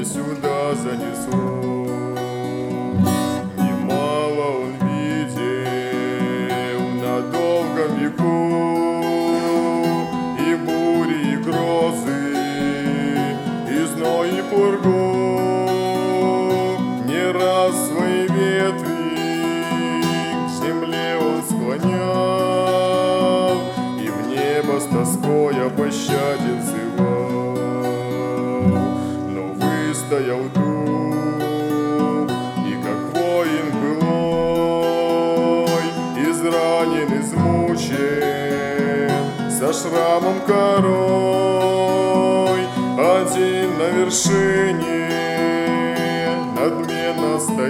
меня сюда занесло. Немало он видел на долгом веку, и бури, и грозы, и зной, и пургу. Не раз свои ветви к земле он склонял, и в небо с тоской о пощаде взывал. Но выстоял дух, и как воин былой, изранен, измучен, со шрамом корой, один на вершине надменно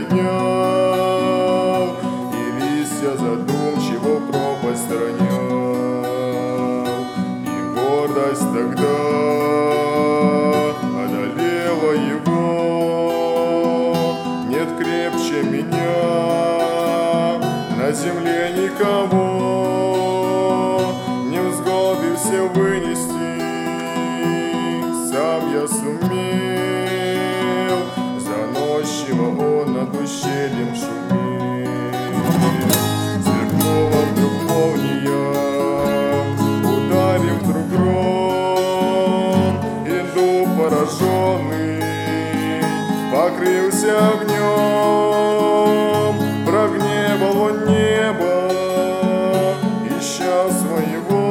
стоял, и листья задумчиво в пропасть ронял. И гордость тогда одолела его: нет крепче меня на земле никого, невзгоды все вынести сам я сумел, заносчиво он над ущельем шумел. Сверкнула вдруг молния, ударив вдруг гром, иду пораженный, покрылся огнем, прогневал он небо, ища своего,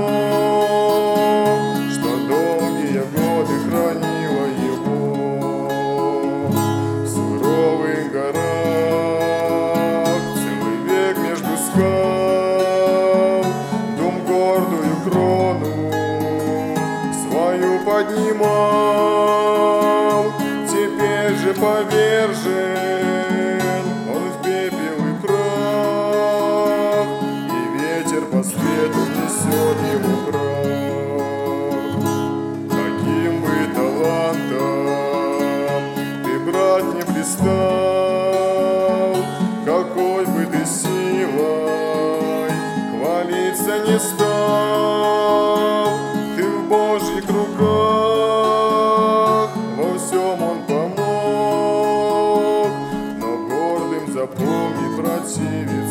что долгие годы хранило его. В суровых горах целый век между скал дом гордую крону свою поднимал. Теперь же повержен он в пепел и прах, и ветер по свету несет ему прах. Каким бы талантом ты, брат, не блистал, какой бы ты силой хвалиться не стал, ты в Божьих руках, во всем он помог, но гордым запомни, противен